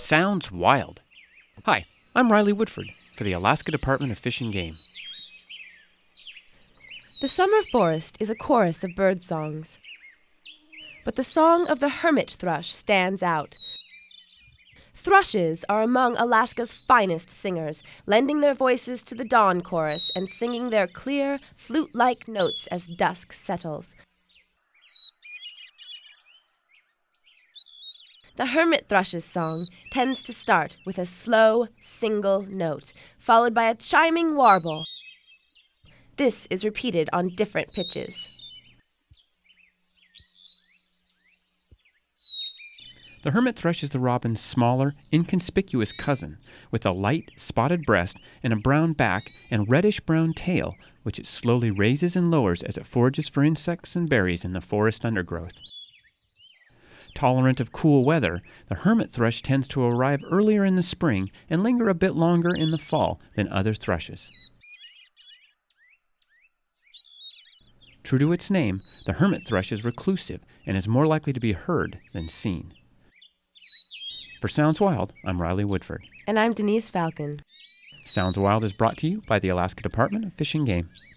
Sounds wild. Hi, I'm Riley Woodford for the Alaska Department of Fish and Game. The summer forest is a chorus of bird songs. But the song of the hermit thrush stands out. Thrushes are among Alaska's finest singers, lending their voices to the dawn chorus and singing their clear, flute-like notes as dusk settles. The hermit thrush's song tends to start with a slow, single note, followed by a chiming warble. This is repeated on different pitches. The hermit thrush is the robin's smaller, inconspicuous cousin, with a light, spotted breast and a brown back and reddish-brown tail, which it slowly raises and lowers as it forages for insects and berries in the forest undergrowth. Tolerant of cool weather, the hermit thrush tends to arrive earlier in the spring and linger a bit longer in the fall than other thrushes. True to its name, the hermit thrush is reclusive and is more likely to be heard than seen. For Sounds Wild, I'm Riley Woodford. And I'm Denise Falcon. Sounds Wild is brought to you by the Alaska Department of Fish and Game.